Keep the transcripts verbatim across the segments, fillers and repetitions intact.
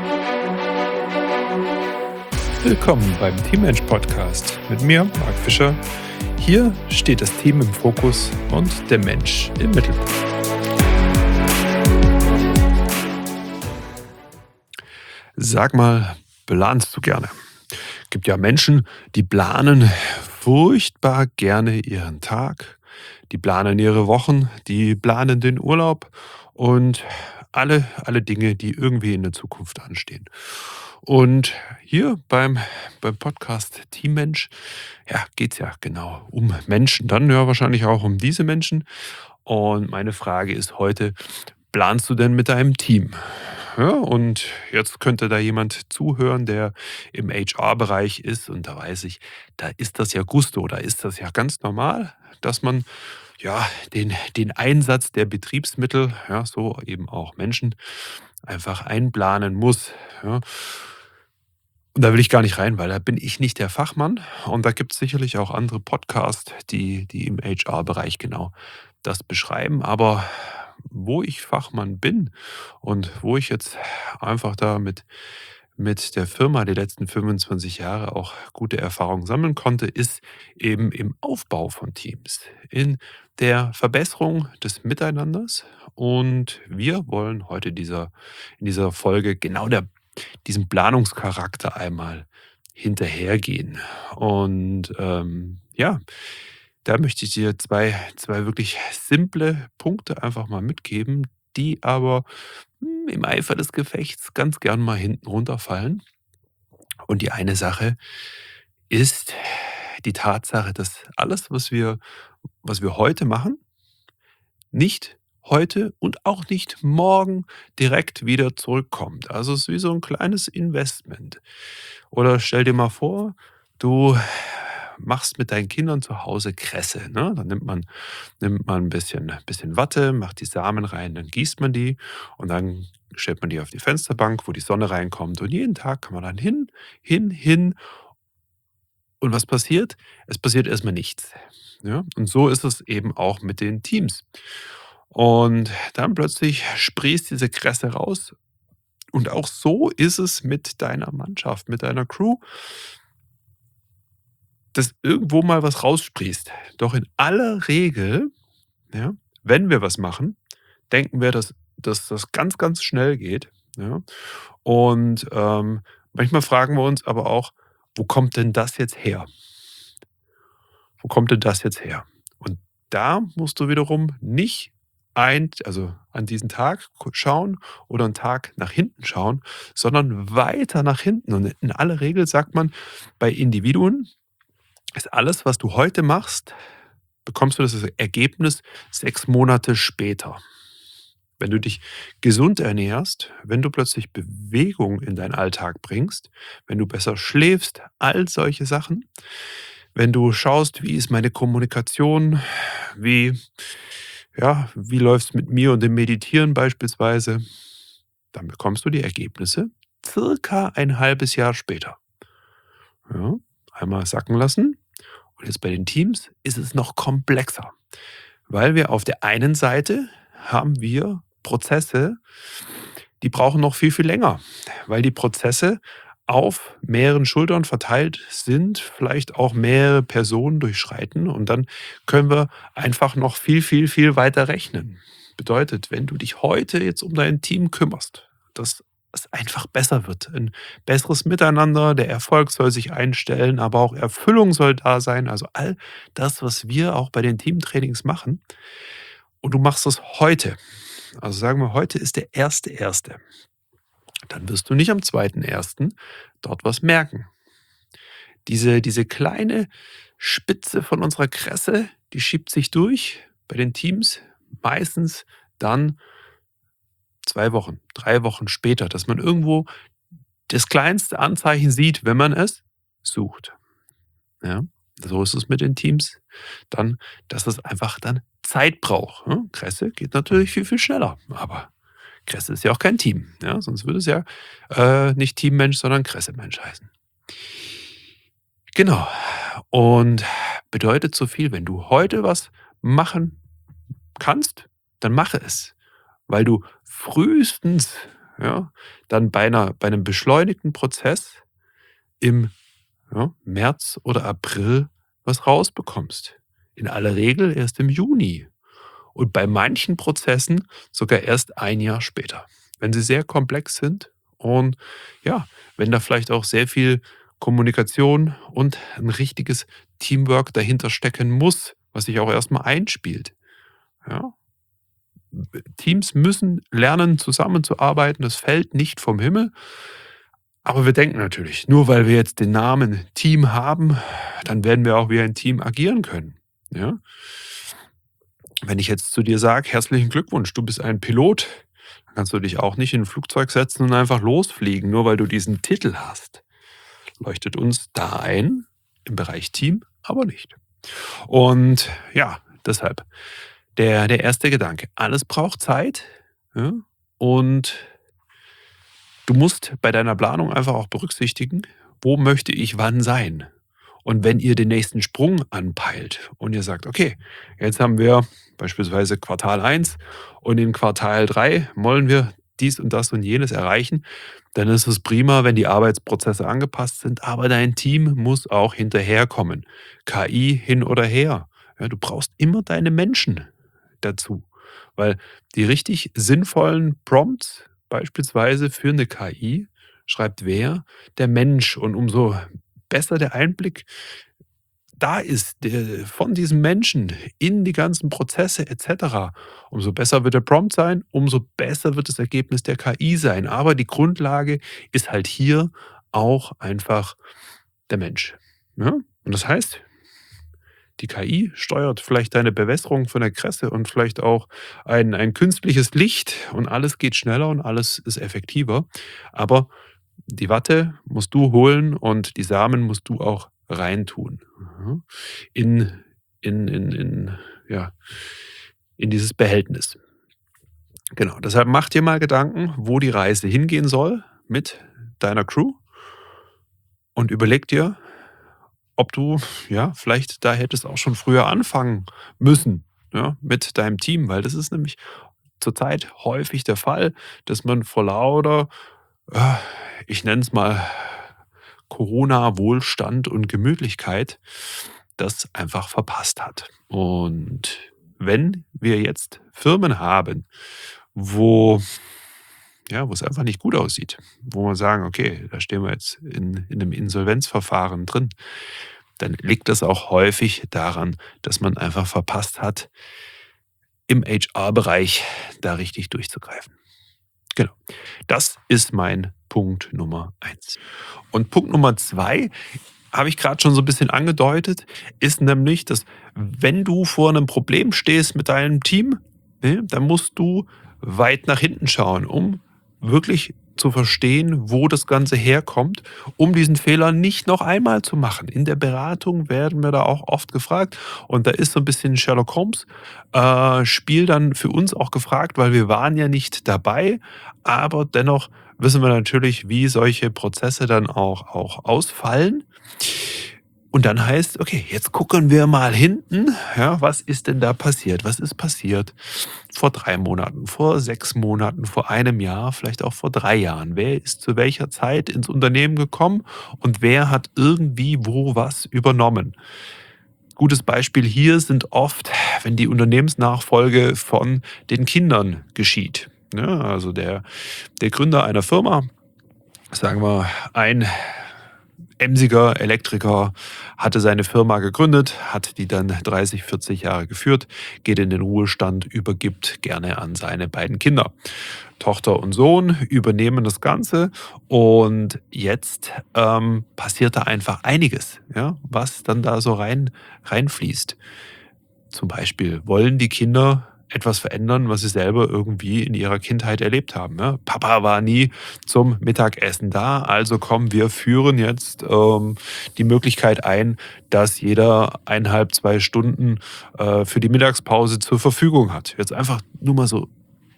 Willkommen beim Teammensch Podcast mit mir, Marc Fischer. Hier steht das Team im Fokus und der Mensch im Mittelpunkt. Sag mal, planst du gerne? Gibt ja Menschen, die planen furchtbar gerne ihren Tag, die planen ihre Wochen, die planen den Urlaub und alle, alle Dinge, die irgendwie in der Zukunft anstehen. Und hier beim, beim Podcast Teammensch, ja, geht es ja genau um Menschen, dann ja wahrscheinlich auch um diese Menschen. Und meine Frage ist heute, planst du denn mit deinem Team? Ja, und jetzt könnte da jemand zuhören, der im H R-Bereich ist und da weiß ich, da ist das ja Gusto, da ist das ja ganz normal, dass man ja den, den Einsatz der Betriebsmittel, ja, so eben auch Menschen, einfach einplanen muss. Ja. Und da will ich gar nicht rein, weil da bin ich nicht der Fachmann. Und da gibt es sicherlich auch andere Podcasts, die, die im H R-Bereich genau das beschreiben. Aber wo ich Fachmann bin und wo ich jetzt einfach da mit, mit der Firma die letzten fünfundzwanzig Jahre auch gute Erfahrungen sammeln konnte, ist eben im Aufbau von Teams, in der Verbesserung des Miteinanders. Und wir wollen heute dieser, in dieser Folge genau der diesem Planungscharakter einmal hinterhergehen. Und ähm, ja, da möchte ich dir zwei, zwei wirklich simple Punkte einfach mal mitgeben, die aber hm, im Eifer des Gefechts ganz gern mal hinten runterfallen. Und die eine Sache ist die Tatsache, dass alles, was wir, was wir heute machen, nicht heute und auch nicht morgen direkt wieder zurückkommt. Also es ist wie so ein kleines Investment. Oder stell dir mal vor, du machst mit deinen Kindern zu Hause Kresse. Ne? Dann nimmt man, nimmt man ein bisschen, bisschen Watte, macht die Samen rein, dann gießt man die und dann stellt man die auf die Fensterbank, wo die Sonne reinkommt. Und jeden Tag kann man dann hin, hin, hin. Und was passiert? Es passiert erstmal nichts. Ja? Und so ist es eben auch mit den Teams. Und dann plötzlich sprießt diese Kresse raus. Und auch so ist es mit deiner Mannschaft, mit deiner Crew, dass irgendwo mal was raussprießt. Doch in aller Regel, ja, wenn wir was machen, denken wir, dass, dass das ganz, ganz schnell geht. Ja. Und ähm, manchmal fragen wir uns aber auch, wo kommt denn das jetzt her? Wo kommt denn das jetzt her? Und da musst du wiederum nicht ein, also an diesen Tag schauen oder einen Tag nach hinten schauen, sondern weiter nach hinten. Und in aller Regel sagt man, bei Individuen ist alles, was du heute machst, bekommst du das Ergebnis sechs Monate später. Wenn du dich gesund ernährst, wenn du plötzlich Bewegung in deinen Alltag bringst, wenn du besser schläfst, all solche Sachen, wenn du schaust, wie ist meine Kommunikation, wie, ja, wie läuft es mit mir und dem Meditieren beispielsweise, dann bekommst du die Ergebnisse circa ein halbes Jahr später. Ja, einmal sacken lassen. Und jetzt bei den Teams ist es noch komplexer, weil wir auf der einen Seite haben wir Prozesse, die brauchen noch viel, viel länger, weil die Prozesse auf mehreren Schultern verteilt sind, vielleicht auch mehrere Personen durchschreiten und dann können wir einfach noch viel, viel, viel weiter rechnen. Bedeutet, wenn du dich heute jetzt um dein Team kümmerst, dass es einfach besser wird, ein besseres Miteinander, der Erfolg soll sich einstellen, aber auch Erfüllung soll da sein, also all das, was wir auch bei den Teamtrainings machen und du machst es heute, also sagen wir, heute ist der erste Erste. Dann wirst du nicht am zweiten Ersten dort was merken. Diese, diese kleine Spitze von unserer Kresse, die schiebt sich durch bei den Teams meistens dann zwei Wochen, drei Wochen später, dass man irgendwo das kleinste Anzeichen sieht, wenn man es sucht. Ja, so ist es mit den Teams. Dann, dass es einfach dann Zeit braucht. Ne? Kresse geht natürlich viel, viel schneller, aber Kresse ist ja auch kein Team. Ja? Sonst würde es ja äh, nicht Teammensch, sondern Kresse-Mensch heißen. Genau. Und bedeutet so viel, wenn du heute was machen kannst, dann mache es. Weil du frühestens ja, dann bei 'ner bei 'nem beschleunigten Prozess im, ja, März oder April was rausbekommst. In aller Regel erst im Juni und bei manchen Prozessen sogar erst ein Jahr später, wenn sie sehr komplex sind und ja, wenn da vielleicht auch sehr viel Kommunikation und 'n richtiges Teamwork dahinter stecken muss, was sich auch erst mal einspielt, ja? B Teams müssen lernen, zusammenzuarbeiten. Das fällt nicht vom Himmel. Aber wir denken natürlich, nur weil wir jetzt den Namen Team haben, dann werden wir auch wie ein Team agieren können, ja? Wenn ich jetzt zu dir sage: „Herzlichen Glückwunsch, du bist ein Pilot“, dann kannst du dich auch nicht in 'n Flugzeug setzen und einfach losfliegen, nur weil du diesen Titel hast. Leuchtet uns da ein, im Bereich Team aber nicht. Und ja, deshalb der der erste Gedanke: Alles braucht Zeit, ja, und du musst bei deiner Planung einfach auch berücksichtigen: „Wo möchte ich wann sein?“ Und wenn ihr den nächsten Sprung anpeilt und ihr sagt: „Okay, jetzt haben wir beispielsweise Quartal eins und in Quartal drei wollen wir dies und das und jenes erreichen“, dann ist es prima, wenn die Arbeitsprozesse angepasst sind, aber dein Team muss auch hinterherkommen. K I hin oder her. Ja, du brauchst immer deine Menschen dazu, weil die richtig sinnvollen Prompts beispielsweise für 'ne K I schreibt wer? Der Mensch. Und umso besser der Einblick da ist, der von diesem Menschen in die ganzen Prozesse et cetera, umso besser wird der Prompt sein, umso besser wird das Ergebnis der K I sein. Aber die Grundlage ist halt hier auch einfach der Mensch, ne? Und das heißt, die K I steuert vielleicht deine Bewässerung von der Kresse und vielleicht auch ein ein künstliches Licht und alles geht schneller und alles ist effektiver. Aber die Watte musst du holen und die Samen musst du auch reintun, mhm, in in in in ja, in dieses Behältnis. Genau, deshalb mach dir mal Gedanken, wo die Reise hingehen soll mit deiner Crew und überleg dir, ob du, ja, vielleicht da hättest auch schon früher anfangen müssen, ja, mit deinem Team, weil das ist nämlich zurzeit häufig der Fall, dass man vor lauter, äh, ich nenne es mal Corona-Wohlstand und Gemütlichkeit das einfach verpasst hat. Und wenn wir jetzt Firmen haben, wo ja, wo's einfach nicht gut aussieht, wo wir sagen: „Okay, da stehen wir jetzt in in 'nem Insolvenzverfahren drin“, dann liegt das auch häufig daran, dass man einfach verpasst hat im H R-Bereich da richtig durchzugreifen. Genau. Das ist mein Punkt Nummer eins. Und Punkt Nummer zwei habe ich grad schon so 'n bisschen angedeutet, ist nämlich, dass wenn du vor 'nem Problem stehst mit deinem Team, ne, dann musst du weit nach hinten schauen, um wirklich zu verstehen, wo das Ganze herkommt, um diesen Fehler nicht noch einmal zu machen. In der Beratung werden wir da auch oft gefragt und da ist so 'n bisschen Sherlock Holmes, äh, Spiel dann für uns auch gefragt, weil wir waren ja nicht dabei, aber dennoch wissen wir natürlich, wie solche Prozesse dann auch auch ausfallen. Und dann heißt: „Okay, jetzt gucken wir mal hinten, ja, was ist denn da passiert? Was ist passiert vor drei Monaten, vor sechs Monaten, vor einem Jahr, vielleicht auch vor drei Jahren? Wer ist zu welcher Zeit ins Unternehmen gekommen und wer hat irgendwie wo was übernommen?“ Gutes Beispiel hier sind oft, wenn die Unternehmensnachfolge von den Kindern geschieht, ne? Also der der Gründer einer Firma, sagen wir, ein emsiger Elektriker hatte seine Firma gegründet, hat die dann dreißig, vierzig Jahre geführt, geht in den Ruhestand, übergibt gerne an seine beiden Kinder. Tochter und Sohn übernehmen das Ganze und jetzt, ähm, passiert da einfach einiges, ja, was dann da so rein reinfließt. Zum Beispiel wollen die Kinder etwas verändern, was sie selber irgendwie in ihrer Kindheit erlebt haben, ne? „Papa war nie zum Mittagessen da, also komm, wir führen jetzt, ähm, die Möglichkeit ein, dass jeder eineinhalb, zwei Stunden, äh, für die Mittagspause zur Verfügung hat.“ Jetzt einfach nur mal so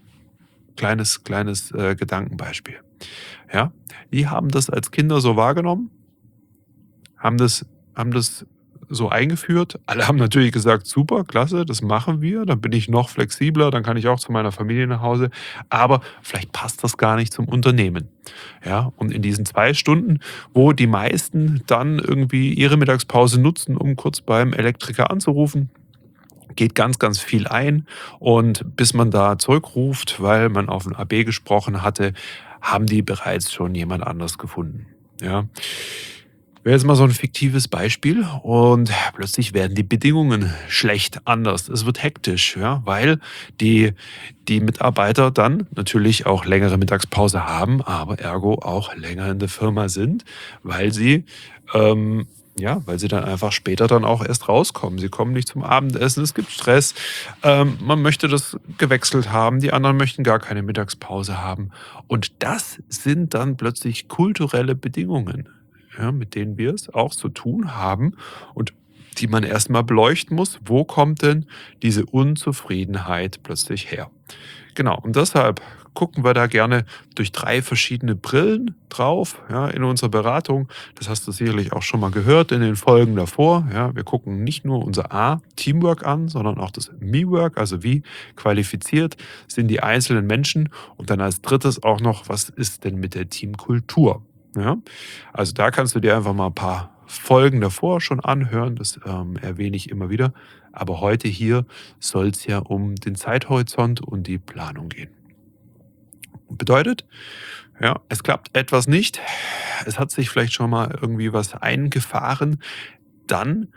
kleines kleines, äh, Gedankenbeispiel, ja? Die haben das als Kinder so wahrgenommen haben das haben das so eingeführt. Alle haben natürlich gesagt: „Super, klasse, das machen wir. Dann bin ich noch flexibler, dann kann ich auch zu meiner Familie nach Hause.“ Aber vielleicht passt das gar nicht zum Unternehmen. Ja, und in diesen zwei Stunden, wo die meisten dann irgendwie ihre Mittagspause nutzen, um kurz beim Elektriker anzurufen, geht ganz, ganz viel ein. Und bis man da zurückruft, weil man auf 'n A B gesprochen hatte, haben die bereits schon jemand anderes gefunden, ja? Wäre jetzt mal so 'n fiktives Beispiel und plötzlich werden die Bedingungen schlecht, anders. Es wird hektisch, ja, weil die die Mitarbeiter dann natürlich auch längere Mittagspause haben, aber ergo auch länger in der Firma sind, weil sie, ähm ja, weil sie dann einfach später dann auch erst rauskommen. Sie kommen nicht zum Abendessen, es gibt Stress, ähm, man möchte das gewechselt haben, die anderen möchten gar keine Mittagspause haben. Und das sind dann plötzlich kulturelle Bedingungen, ja, mit denen wir es auch zu tun haben und die man erst mal beleuchten muss. Wo kommt denn diese Unzufriedenheit plötzlich her? Genau, und deshalb gucken wir da gerne durch drei verschiedene Brillen drauf, ja, in unserer Beratung. Das hast du sicherlich auch schon mal gehört in den Folgen davor, ja. Wir gucken nicht nur unser A, Teamwork an, sondern auch das Me-Work, also wie qualifiziert sind die einzelnen Menschen und dann als Drittes auch noch, was ist denn mit der Teamkultur, ja? Also, da kannst du dir einfach mal 'n paar Folgen davor schon anhören, das, ähm, erwähne ich immer wieder. Aber heute hier soll's ja um den Zeithorizont und die Planung gehen. Bedeutet, ja, es klappt etwas nicht, es hat sich vielleicht schon mal irgendwie was eingefahren, dann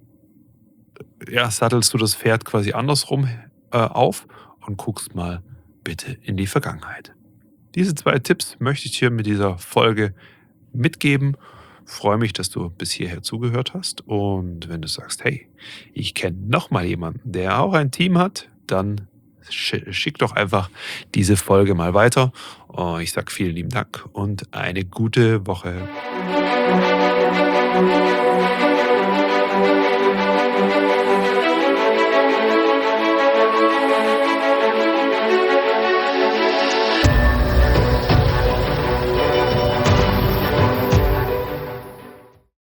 ja, sattelst du das Pferd quasi andersrum, äh, auf und guckst mal bitte in die Vergangenheit. Diese zwei Tipps möchte ich dir mit dieser Folge mitgeben. Freue mich, dass du bis hierher zugehört hast und wenn du sagst: „Hey, ich kenne noch mal jemanden, der auch ein Team hat“, dann schi schick doch einfach diese Folge mal weiter. Äh, ich sage vielen lieben Dank und eine gute Woche.